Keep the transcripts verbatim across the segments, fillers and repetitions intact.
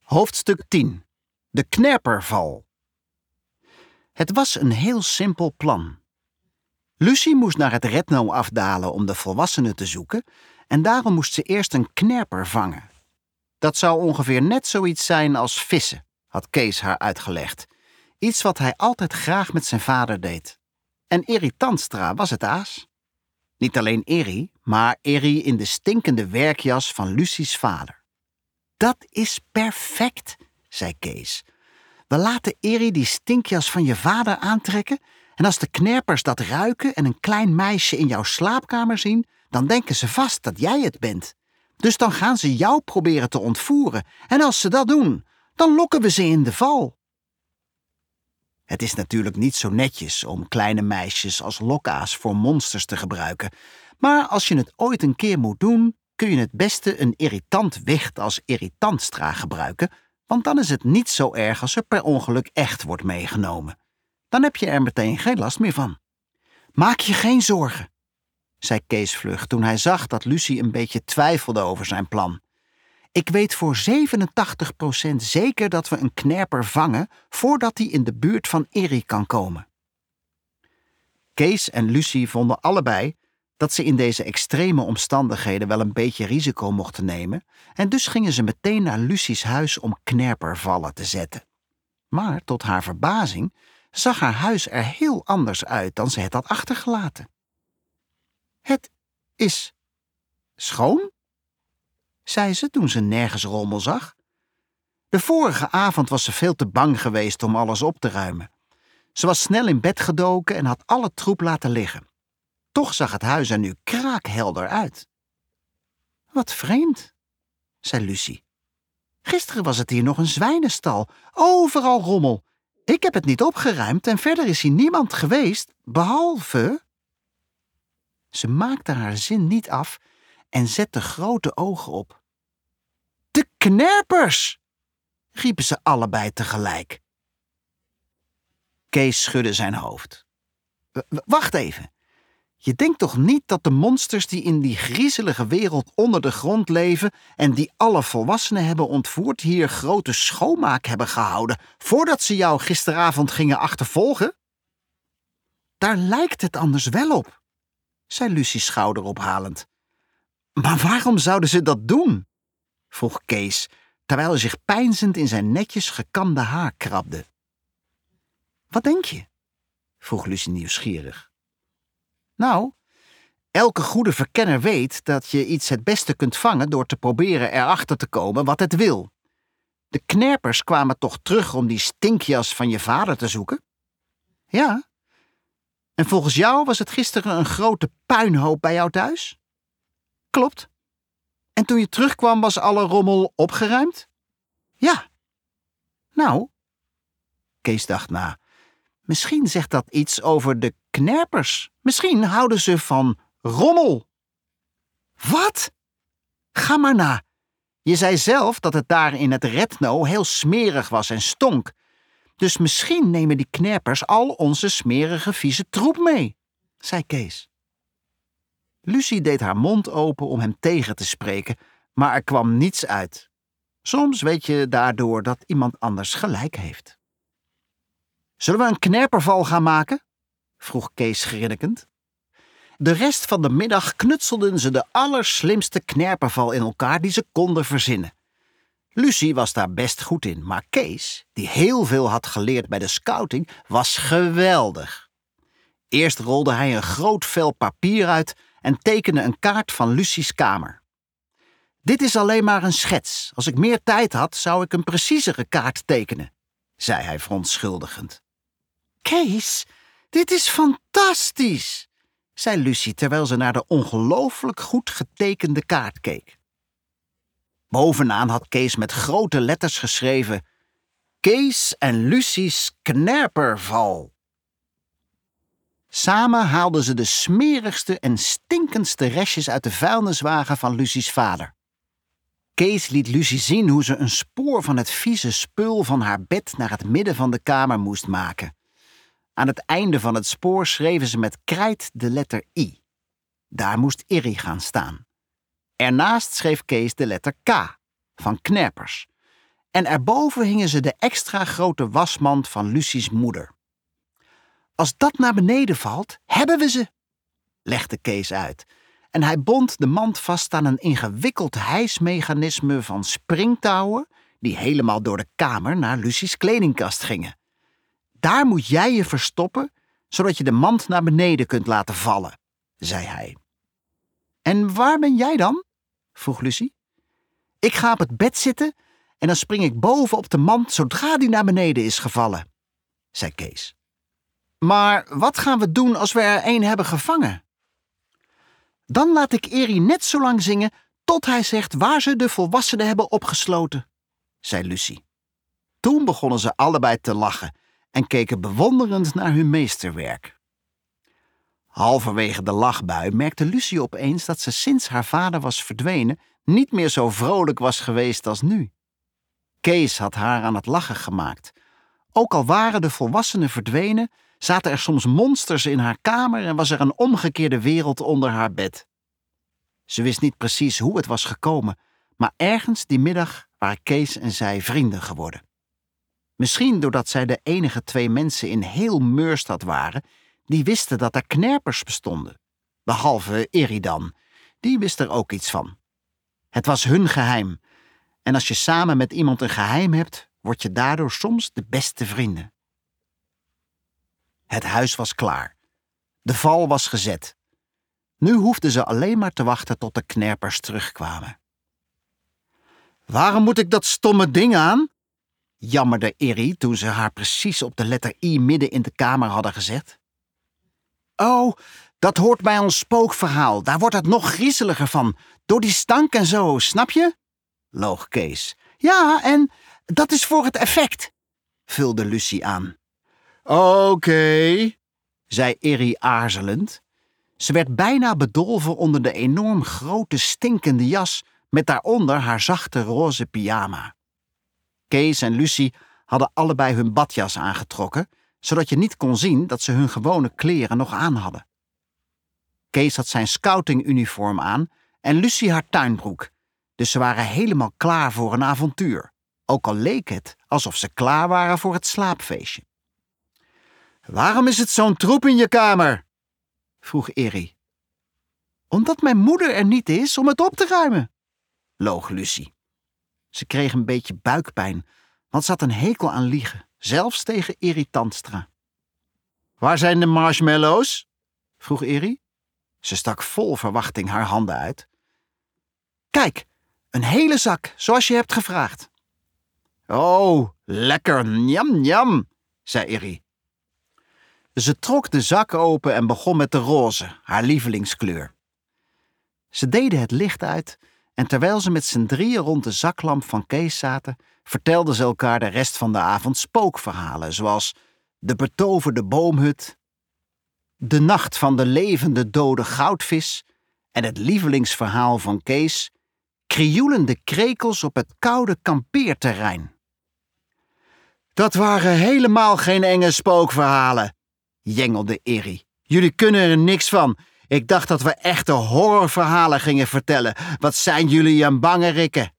Hoofdstuk tien. De knerperval. Het was een heel simpel plan. Lucie moest naar het Redno afdalen om de volwassenen te zoeken en daarom moest ze eerst een knerper vangen. Dat zou ongeveer net zoiets zijn als vissen, had Kees haar uitgelegd. Iets wat hij altijd graag met zijn vader deed. En Errie Tandstra was het aas. Niet alleen Errie, maar Errie in de stinkende werkjas van Lucie's vader. Dat is perfect, zei Kees. We laten Errie die stinkjas van je vader aantrekken en als de knerpers dat ruiken en een klein meisje in jouw slaapkamer zien, dan denken ze vast dat jij het bent. Dus dan gaan ze jou proberen te ontvoeren en als ze dat doen, dan lokken we ze in de val. Het is natuurlijk niet zo netjes om kleine meisjes als lokaas voor monsters te gebruiken, maar als je het ooit een keer moet doen, kun je het beste een irritant wicht als Errie Tandstra gebruiken, want dan is het niet zo erg als er per ongeluk echt wordt meegenomen. Dan heb je er meteen geen last meer van. Maak je geen zorgen, zei Kees vlug toen hij zag dat Lucie een beetje twijfelde over zijn plan. Ik weet voor zevenentachtig procent zeker dat we een knerper vangen voordat hij in de buurt van Errie kan komen. Kees en Lucie vonden allebei dat ze in deze extreme omstandigheden wel een beetje risico mochten nemen en dus gingen ze meteen naar Lucie's huis om knerpervallen te zetten. Maar tot haar verbazing zag haar huis er heel anders uit dan ze het had achtergelaten. Het is schoon, zei ze toen ze nergens rommel zag. De vorige avond was ze veel te bang geweest om alles op te ruimen. Ze was snel in bed gedoken en had alle troep laten liggen. Toch zag het huis er nu kraakhelder uit. Wat vreemd, zei Lucie. Gisteren was het hier nog een zwijnenstal, overal rommel. Ik heb het niet opgeruimd en verder is hier niemand geweest, behalve... Ze maakte haar zin niet af en zette grote ogen op. De knerpers, riepen ze allebei tegelijk. Kees schudde zijn hoofd. W- wacht even. Je denkt toch niet dat de monsters die in die griezelige wereld onder de grond leven en die alle volwassenen hebben ontvoerd hier grote schoonmaak hebben gehouden voordat ze jou gisteravond gingen achtervolgen? Daar lijkt het anders wel op, zei Lucie schouderophalend. Maar waarom zouden ze dat doen? Vroeg Kees, terwijl hij zich peinzend in zijn netjes gekamde haar krabde. Wat denk je? Vroeg Lucie nieuwsgierig. Nou, elke goede verkenner weet dat je iets het beste kunt vangen door te proberen erachter te komen wat het wil. De knerpers kwamen toch terug om die stinkjas van je vader te zoeken? Ja. En volgens jou was het gisteren een grote puinhoop bij jou thuis? Klopt. En toen je terugkwam was alle rommel opgeruimd? Ja. Nou, Kees dacht na. Misschien zegt dat iets over de knerpers. Misschien houden ze van rommel. Wat? Ga maar na. Je zei zelf dat het daar in het Redno heel smerig was en stonk. Dus misschien nemen die knerpers al onze smerige vieze troep mee, zei Kees. Lucie deed haar mond open om hem tegen te spreken, maar er kwam niets uit. Soms weet je daardoor dat iemand anders gelijk heeft. Zullen we een knerperval gaan maken? Vroeg Kees grinnikend. De rest van de middag knutselden ze de allerslimste knerperval in elkaar die ze konden verzinnen. Lucie was daar best goed in, maar Kees, die heel veel had geleerd bij de scouting, was geweldig. Eerst rolde hij een groot vel papier uit en tekende een kaart van Lucie's kamer. Dit is alleen maar een schets. Als ik meer tijd had, zou ik een preciezere kaart tekenen, zei hij verontschuldigend. Kees, dit is fantastisch, zei Lucie terwijl ze naar de ongelooflijk goed getekende kaart keek. Bovenaan had Kees met grote letters geschreven: Kees en Lucie's knerperval. Samen haalden ze de smerigste en stinkendste restjes uit de vuilniswagen van Lucie's vader. Kees liet Lucie zien hoe ze een spoor van het vieze spul van haar bed naar het midden van de kamer moest maken. Aan het einde van het spoor schreven ze met krijt de letter I. Daar moest Errie gaan staan. Ernaast schreef Kees de letter K, van knerpers. en erboven hingen ze de extra grote wasmand van Lucie's moeder. Als dat naar beneden valt, hebben we ze, legde Kees uit. En hij bond de mand vast aan een ingewikkeld hijsmechanisme van springtouwen die helemaal door de kamer naar Lucie's kledingkast gingen. Daar moet jij je verstoppen, zodat je de mand naar beneden kunt laten vallen, zei hij. En waar ben jij dan? Vroeg Lucie. Ik ga op het bed zitten en dan spring ik boven op de mand zodra die naar beneden is gevallen, zei Kees. Maar wat gaan we doen als we er een hebben gevangen? Dan laat ik Eri net zo lang zingen tot hij zegt waar ze de volwassenen hebben opgesloten, zei Lucie. Toen begonnen ze allebei te lachen en keken bewonderend naar hun meesterwerk. Halverwege de lachbui merkte Lucie opeens dat ze sinds haar vader was verdwenen niet meer zo vrolijk was geweest als nu. Kees had haar aan het lachen gemaakt. Ook al waren de volwassenen verdwenen, zaten er soms monsters in haar kamer en was er een omgekeerde wereld onder haar bed. Ze wist niet precies hoe het was gekomen, maar ergens die middag waren Kees en zij vrienden geworden. Misschien doordat zij de enige twee mensen in heel Meurstad waren die wisten dat er knerpers bestonden. Behalve Eri dan, die wist er ook iets van. Het was hun geheim. En als je samen met iemand een geheim hebt, word je daardoor soms de beste vrienden. Het huis was klaar. De val was gezet. Nu hoefden ze alleen maar te wachten tot de knerpers terugkwamen. Waarom moet ik dat stomme ding aan? Jammerde Eri toen ze haar precies op de letter I midden in de kamer hadden gezet. Oh, dat hoort bij ons spookverhaal. Daar wordt het nog griezeliger van. Door die stank en zo, snap je? Loog Kees. Ja, en dat is voor het effect, vulde Lucie aan. Oké, okay, zei Eri aarzelend. Ze werd bijna bedolven onder de enorm grote stinkende jas met daaronder haar zachte roze pyjama. Kees en Lucie hadden allebei hun badjas aangetrokken, zodat je niet kon zien dat ze hun gewone kleren nog aan hadden. Kees had zijn scoutinguniform aan en Lucie haar tuinbroek, dus ze waren helemaal klaar voor een avontuur, ook al leek het alsof ze klaar waren voor het slaapfeestje. Waarom is het zo'n troep in je kamer? Vroeg Eri. Omdat mijn moeder er niet is om het op te ruimen, loog Lucie. Ze kreeg een beetje buikpijn, want ze had een hekel aan liegen, zelfs tegen Eri Tandstra. Waar zijn de marshmallows? Vroeg Eri. Ze stak vol verwachting haar handen uit. Kijk, een hele zak, zoals je hebt gevraagd. Oh, lekker, njam njam, zei Eri. Ze trok de zak open en begon met de roze, haar lievelingskleur. Ze deden het licht uit en terwijl ze met z'n drieën rond de zaklamp van Kees zaten, vertelden ze elkaar de rest van de avond spookverhalen, zoals de betoverde boomhut, de nacht van de levende dode goudvis en het lievelingsverhaal van Kees, krioelende krekels op het koude kampeerterrein. Dat waren helemaal geen enge spookverhalen, jengelde Eri. Jullie kunnen er niks van. Ik dacht dat we echte horrorverhalen gingen vertellen. Wat zijn jullie een bange rikken?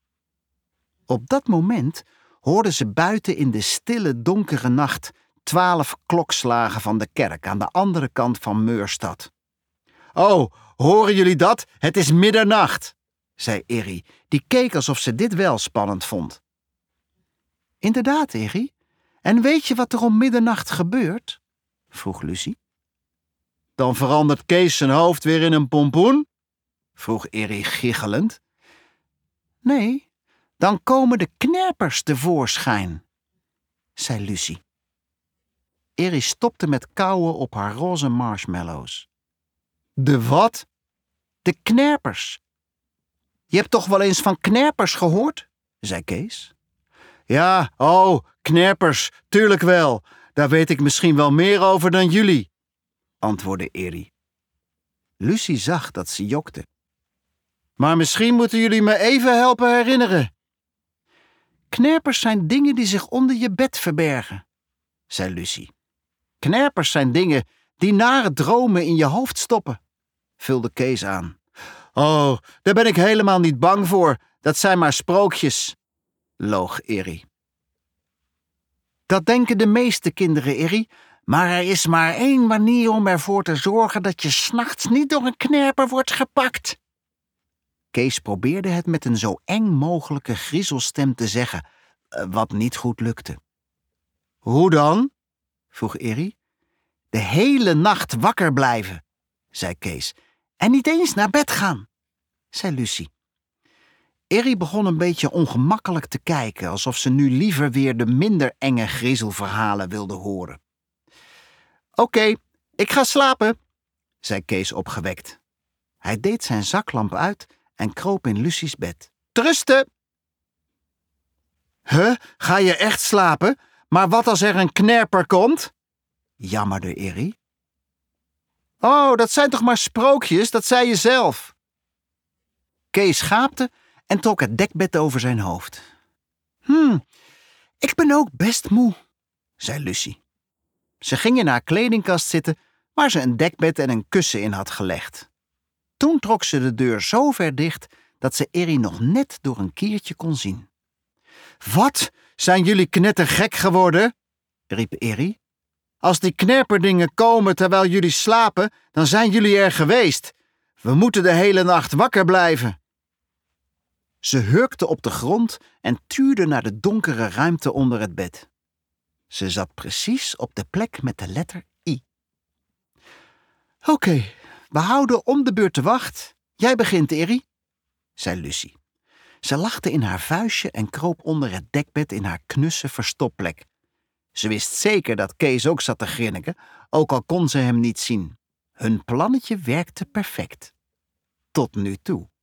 Op dat moment hoorden ze buiten in de stille, donkere nacht twaalf klokslagen van de kerk aan de andere kant van Meurstad. Oh, horen jullie dat? Het is middernacht, zei Eri, die keek alsof ze dit wel spannend vond. Inderdaad, Eri. En weet je wat er om middernacht gebeurt? Vroeg Lucie. Dan verandert Kees zijn hoofd weer in een pompoen? Vroeg Eri gichelend. Nee, dan komen de knerpers tevoorschijn, zei Lucie. Eri stopte met kauwen op haar roze marshmallows. De wat? De knerpers. Je hebt toch wel eens van knerpers gehoord? Zei Kees. Ja, oh, knerpers, tuurlijk wel. Daar weet ik misschien wel meer over dan jullie, antwoordde Eri. Lucie zag dat ze jokte. Maar misschien moeten jullie me even helpen herinneren. Knerpers zijn dingen die zich onder je bed verbergen, zei Lucie. Knerpers zijn dingen die nare dromen in je hoofd stoppen, vulde Kees aan. Oh, daar ben ik helemaal niet bang voor. Dat zijn maar sprookjes. loog Irrie. Dat denken de meeste kinderen, Irrie, maar er is maar één manier om ervoor te zorgen dat je 's nachts niet door een knerper wordt gepakt. Kees probeerde het met een zo eng mogelijke griezelstem te zeggen, wat niet goed lukte. Hoe dan? Vroeg Irrie. De hele nacht wakker blijven, zei Kees. En niet eens naar bed gaan, zei Lucie. Irrie begon een beetje ongemakkelijk te kijken, alsof ze nu liever weer de minder enge griezelverhalen wilde horen. Oké, okay, ik ga slapen, zei Kees opgewekt. Hij deed zijn zaklamp uit en kroop in Lucie's bed. Trusten! Huh, ga je echt slapen? Maar wat als er een knerper komt? Jammerde Irrie. Oh, dat zijn toch maar sprookjes, dat zei je zelf. Kees gaapte en trok het dekbed over zijn hoofd. Hm, ik ben ook best moe, zei Lucie. Ze ging in haar kledingkast zitten waar ze een dekbed en een kussen in had gelegd. Toen trok ze de deur zo ver dicht dat ze Irrie nog net door een kiertje kon zien. Wat, zijn jullie knettergek geworden? Riep Irrie. Als die knerperdingen komen terwijl jullie slapen, dan zijn jullie er geweest. We moeten de hele nacht wakker blijven. Ze hurkte op de grond en tuurde naar de donkere ruimte onder het bed. Ze zat precies op de plek met de letter I. Oké, okay, we houden om de beurt de wacht. Jij begint, Irrie, zei Lucie. Ze lachte in haar vuistje en kroop onder het dekbed in haar knusse verstopplek. Ze wist zeker dat Kees ook zat te grinniken, ook al kon ze hem niet zien. Hun plannetje werkte perfect. Tot nu toe.